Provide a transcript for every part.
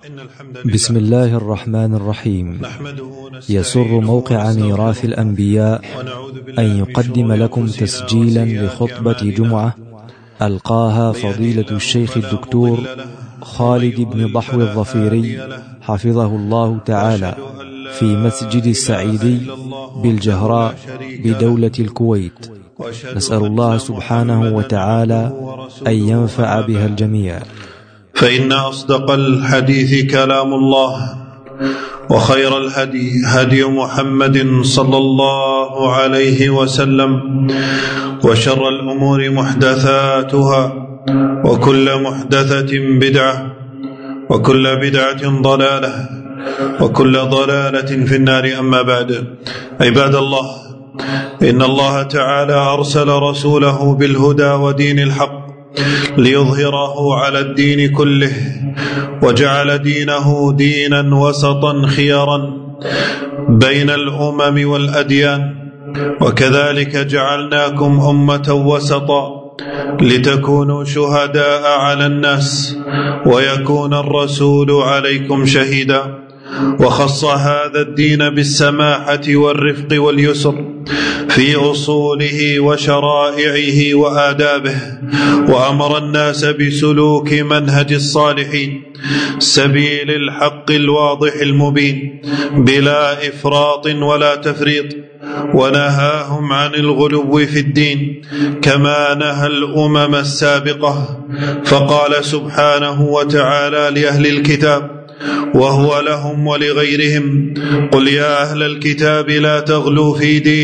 بسم الله الرحمن الرحيم. يسر موقع ميراث الأنبياء أن يقدم لكم تسجيلا لخطبة جمعة ألقاها فضيلة الشيخ الدكتور خالد بن ضحو الظفيري حفظه الله تعالى في مسجد السعيدي بالجهراء بدولة الكويت. نسأل الله سبحانه وتعالى أن ينفع بها الجميع. فإن أصدق الحديث كلام الله، وخير الهدي هدي محمد صلى الله عليه وسلم، وشر الأمور محدثاتها، وكل محدثة بدعة، وكل بدعة ضلالة، وكل ضلالة في النار. أما بعد، عباد الله، إن الله تعالى أرسل رسوله بالهدى ودين الحق ليظهره على الدين كله، وجعل دينه دينا وسطا خيارا بين الأمم والأديان، وكذلك جعلناكم أمة وسطا لتكونوا شهداء على الناس ويكون الرسول عليكم شهيدا. وخص هذا الدين بالسماحة والرفق واليسر في أصوله وشرائعه وآدابه، وأمر الناس بسلوك منهج الصالحين سبيل الحق الواضح المبين بلا إفراط ولا تفريط، ونهاهم عن الغلو في الدين كما نهى الأمم السابقة. فقال سبحانه وتعالى لأهل الكتاب وهو لهم ولغيرهم: قل يا أهل الكتاب لا تغلوا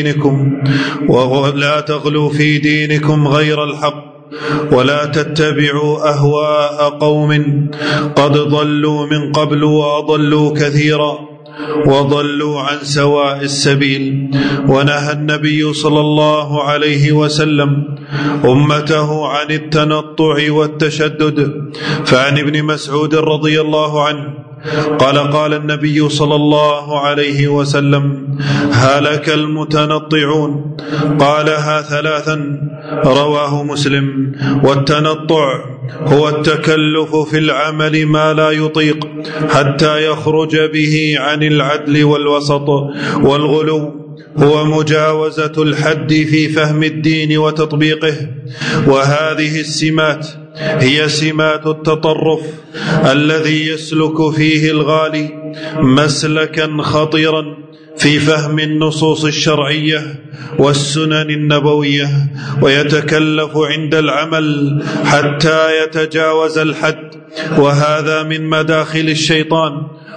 في دينكم غير الحق، ولا تتبعوا أهواء قوم قد ضلوا من قبل وأضلوا كثيرا وضلوا عن سواء السبيل. ونهى النبي صلى الله عليه وسلم أمته عن التنطع والتشدد. فعن ابن مسعود رضي الله عنه قال النبي صلى الله عليه وسلم: هلك المتنطعون. قالها ثلاثا، رواه مسلم. والتنطع هو التكلف في العمل ما لا يطيق حتى يخرج به عن العدل والوسط. والغلو هو مجاوزة الحد في فهم الدين وتطبيقه. وهذه السمات هي سمات التطرف الذي يسلك فيه الغالي مسلكا خطيرا في فهم النصوص الشرعية والسنن النبوية، ويتكلف عند العمل حتى يتجاوز الحد. وهذا من مداخل الشيطان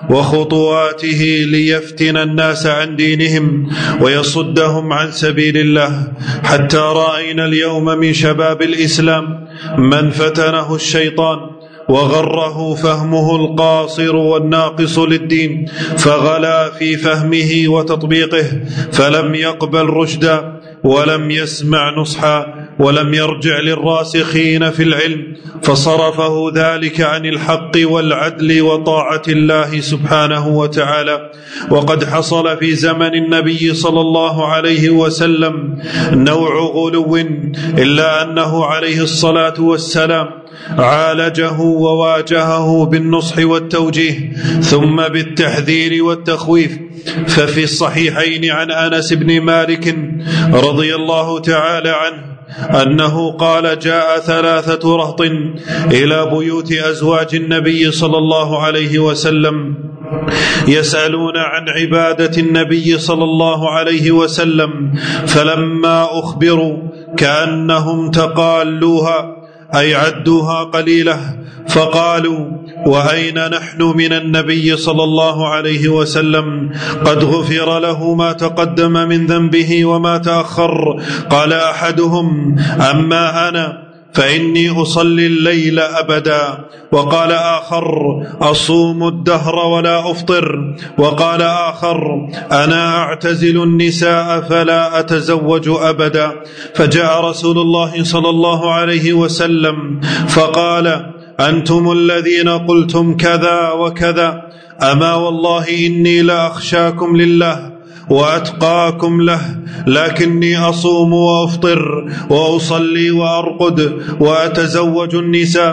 وخطواته ليفتن الناس عن دينهم ويصدهم عن سبيل الله، حتى رأينا اليوم من شباب الإسلام من فتنه الشيطان وغره فهمه القاصر والناقص للدين، فغلا في فهمه وتطبيقه، فلم يقبل رشدا ولم يسمع نصحا ولم يرجع للراسخين في العلم، فصرفه ذلك عن الحق والعدل وطاعة الله سبحانه وتعالى. وقد حصل في زمن النبي صلى الله عليه وسلم نوع غلو، إلا أنه عليه الصلاة والسلام عالجه وواجهه بالنصح والتوجيه ثم بالتحذير والتخويف. ففي الصحيحين عن أنس بن مالك رضي الله تعالى عنه أنه قال: جاء ثلاثة رهط إلى بيوت أزواج النبي صلى الله عليه وسلم يسألون عن عبادة النبي صلى الله عليه وسلم، فلما أخبروا كأنهم تقالوها أي عدوها قليلة، فقالوا: وأين نحن من النبي صلى الله عليه وسلم؟ قد غفر له ما تقدم من ذنبه وما تأخر. قال أحدهم: أما أنا فإني أصلي الليل أبدا. وقال آخر: أصوم الدهر ولا أفطر. وقال آخر: أنا أعتزل النساء فلا أتزوج أبدا. فجاء رسول الله صلى الله عليه وسلم فقال: أنتم الذين قلتم كذا وكذا، أما والله إني لأخشاكم لله وأتقاكم له، لكني أصوم وأفطر وأصلي وأرقد وأتزوج النساء.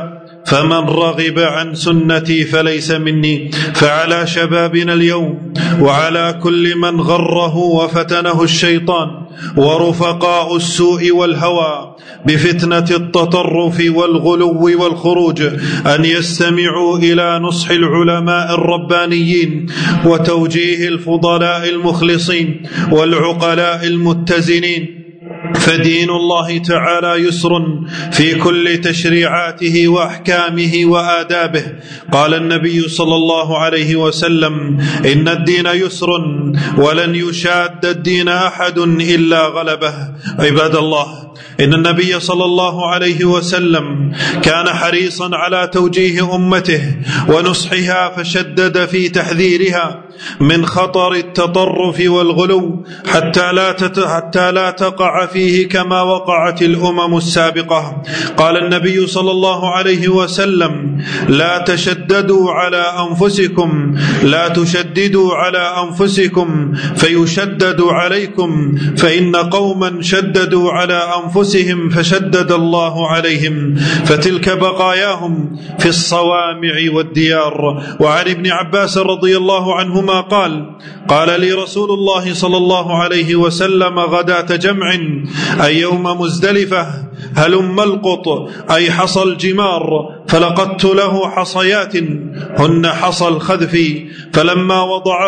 فمن رغب عن سنتي فليس مني. فعلى شبابنا اليوم وعلى كل من غره وفتنه الشيطان ورفقاء السوء والهوى بفتنة التطرف والغلو والخروج أن يستمعوا إلى نصح العلماء الربانيين وتوجيه الفضلاء المخلصين والعقلاء المتزنين، فدين الله تعالى يسر في كل تشريعاته وأحكامه وآدابه. قال النبي صلى الله عليه وسلم: إن الدين يسر ولن يشاد الدين أحد إلا غلبه. عباد الله، إن النبي صلى الله عليه وسلم كان حريصا على توجيه أمته ونصحها، فشدد في تحذيرها من خطر التطرف والغلو حتى لا تقع فيه كما وقعت الأمم السابقة. قال النبي صلى الله عليه وسلم: لا تشددوا على أنفسكم، لا تشددوا على أنفسكم فيشدد عليكم، فإن قوما شددوا على أنفسهم فشدد الله عليهم، فتلك بقاياهم في الصوامع والديار. وعن ابن عباس رضي الله عنهما قال لي رسول الله صلى الله عليه وسلم غداة جمع أي يوم مزدلفة: هلم القط أي حصى الجمار، فلقدت له حصيات هن حصى الخذف، فلما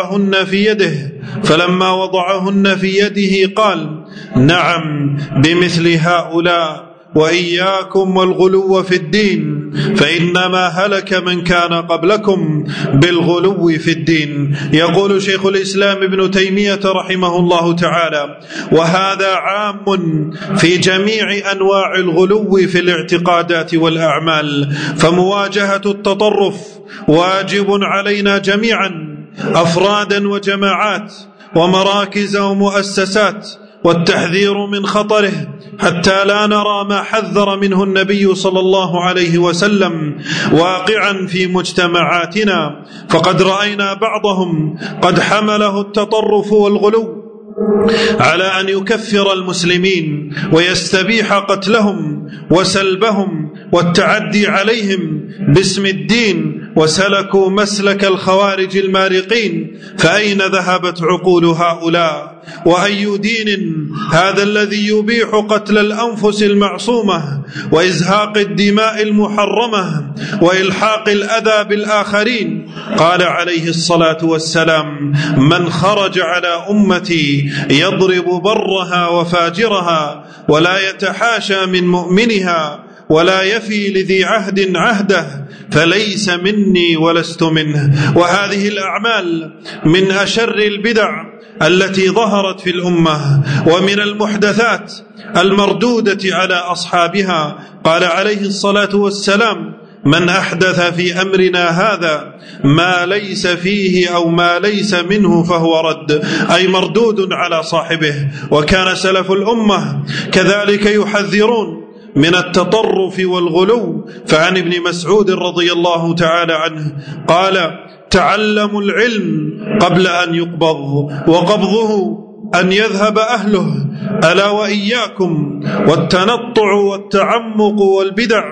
وضعهن في يده قال: نعم بمثل هؤلاء، وإياكم والغلو في الدين، فإنما هلك من كان قبلكم بالغلو في الدين. يقول شيخ الإسلام ابن تيمية رحمه الله تعالى: وهذا عام في جميع أنواع الغلو في الاعتقادات والأعمال، فمواجهة التطرف واجب علينا جميعا، أفرادا وجماعات ومراكز ومؤسسات، والتحذير من خطره حتى لا نرى ما حذر منه النبي صلى الله عليه وسلم واقعا في مجتمعاتنا. فقد رأينا بعضهم قد حمله التطرف والغلو على أن يكفر المسلمين ويستبيح قتلهم وسلبهم والتعدي عليهم باسم الدين، وسلكوا مسلك الخوارج المارقين. فأين ذهبت عقول هؤلاء؟ وأي دين هذا الذي يبيح قتل الأنفس المعصومة وإزهاق الدماء المحرمة وإلحاق الأذى بالآخرين؟ قال عليه الصلاة والسلام: من خرج على أمتي يضرب برها وفاجرها ولا يتحاشى من مؤمنها ولا يفي لذي عهد عهده فليس مني ولست منه. وهذه الأعمال من أشر البدع التي ظهرت في الأمة ومن المحدثات المردودة على أصحابها. قال عليه الصلاة والسلام: من أحدث في أمرنا هذا ما ليس فيه أو ما ليس منه فهو رد، أي مردود على صاحبه. وكان سلف الأمة كذلك يحذرون من التطرف والغلو. فعن ابن مسعود رضي الله تعالى عنه قال: تعلموا العلم قبل أن يقبض، وقبضه أن يذهب أهله، ألا وإياكم والتنطع والتعمق والبدع،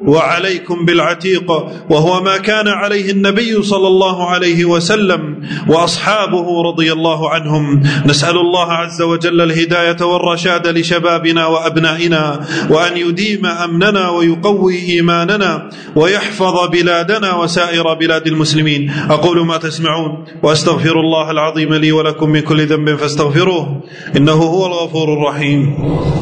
وعليكم بالعتيق، وهو ما كان عليه النبي صلى الله عليه وسلم وأصحابه رضي الله عنهم. نسأل الله عز وجل الهداية والرشاد لشبابنا وأبنائنا، وأن يديم أمننا ويقوي إيماننا ويحفظ بلادنا وسائر بلاد المسلمين. أقول ما تسمعون وأستغفر الله العظيم لي ولكم من كل ذنب فاستغفروه إنه هو الغفور الرحيم.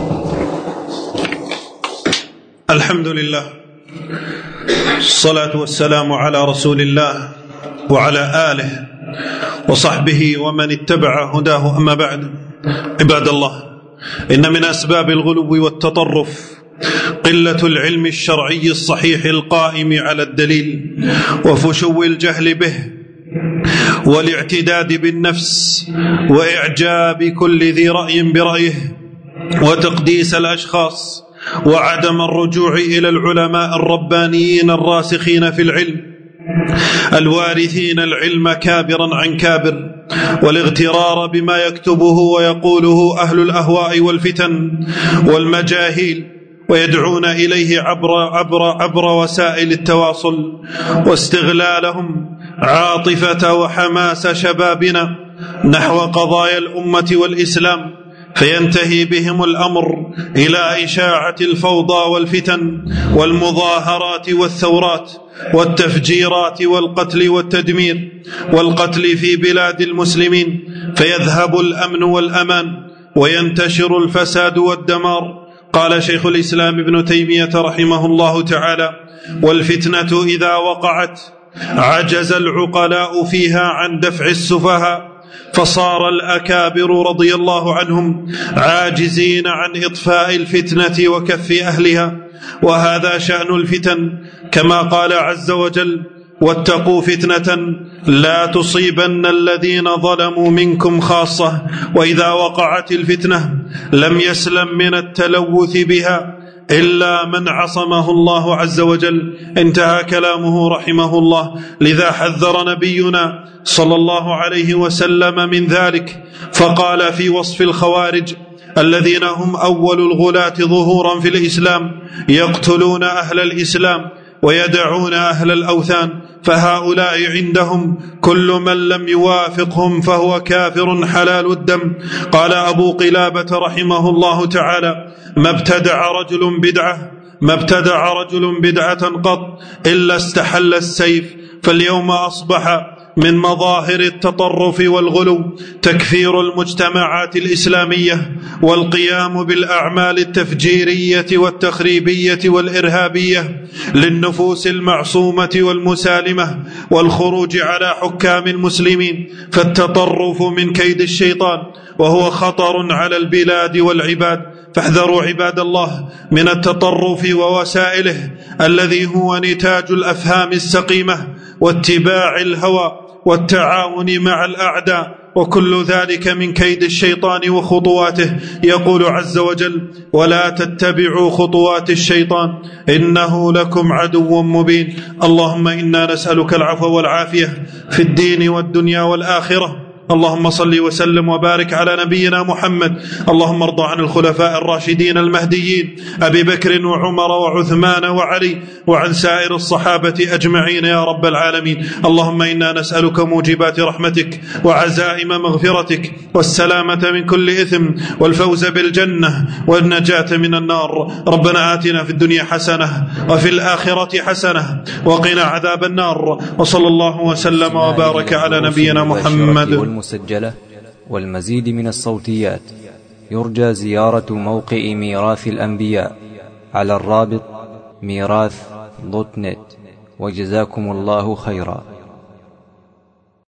الحمد لله، الصلاة والسلام على رسول الله وعلى آله وصحبه ومن اتبع هداه، أما بعد. عباد الله، إن من أسباب الغلو والتطرف قلة العلم الشرعي الصحيح القائم على الدليل، وفشو الجهل به، والاعتداد بالنفس، وإعجاب كل ذي رأي برأيه، وتقديس الأشخاص، وعدم الرجوع إلى العلماء الربانيين الراسخين في العلم الوارثين العلم كابرا عن كابر، والاغترار بما يكتبه ويقوله أهل الأهواء والفتن والمجاهيل ويدعون إليه عبر وسائل التواصل، واستغلالهم عاطفة وحماس شبابنا نحو قضايا الأمة والإسلام، فينتهي بهم الأمر إلى إشاعة الفوضى والفتن والمظاهرات والثورات والتفجيرات والقتل والتدمير والقتل في بلاد المسلمين، فيذهب الأمن والأمان وينتشر الفساد والدمار. قال شيخ الإسلام ابن تيمية رحمه الله تعالى: والفتنة إذا وقعت عجز العقلاء فيها عن دفع السفهاء، فصار الأكابر رضي الله عنهم عاجزين عن إطفاء الفتنة وكف أهلها. وهذا شأن الفتن، كما قال عز وجل: واتقوا فتنة لا تصيبن الذين ظلموا منكم خاصة. وإذا وقعت الفتنة لم يسلم من التلوث بها إلا من عصمه الله عز وجل. انتهى كلامه رحمه الله. لذا حذر نبينا صلى الله عليه وسلم من ذلك، فقال في وصف الخوارج الذين هم أول الغلاة ظهورا في الإسلام: يقتلون أهل الإسلام ويدعون أهل الأوثان، فهؤلاء عندهم كل من لم يوافقهم فهو كافر حلال الدم. قال أبو قلابة رحمه الله تعالى: ما ابتدع رجل بدعة قط إلا استحل السيف. فاليوم أصبح من مظاهر التطرف والغلو تكفير المجتمعات الإسلامية والقيام بالأعمال التفجيرية والتخريبية والإرهابية للنفوس المعصومة والمسالمة والخروج على حكام المسلمين. فالتطرف من كيد الشيطان وهو خطر على البلاد والعباد، فاحذروا عباد الله من التطرف ووسائله الذي هو نتاج الأفهام السقيمة واتباع الهوى والتعاون مع الأعداء، وكل ذلك من كيد الشيطان وخطواته. يقول عز وجل: ولا تتبعوا خطوات الشيطان إنه لكم عدو مبين. اللهم إنا نسألك العفو والعافية في الدين والدنيا والآخرة. اللهم صل وسلم وبارك على نبينا محمد. اللهم ارض عن الخلفاء الراشدين المهديين أبي بكر وعمر وعثمان وعلي، وعن سائر الصحابة أجمعين يا رب العالمين. اللهم إنا نسألك موجبات رحمتك وعزائم مغفرتك والسلامة من كل إثم والفوز بالجنة والنجاة من النار. ربنا آتنا في الدنيا حسنة وفي الآخرة حسنة وقنا عذاب النار. وصلى الله وسلم وبارك على نبينا محمد. المسجلة والمزيد من الصوتيات يرجى زيارة موقع ميراث الأنبياء على الرابط ميراث.net. وجزاكم الله خيرا.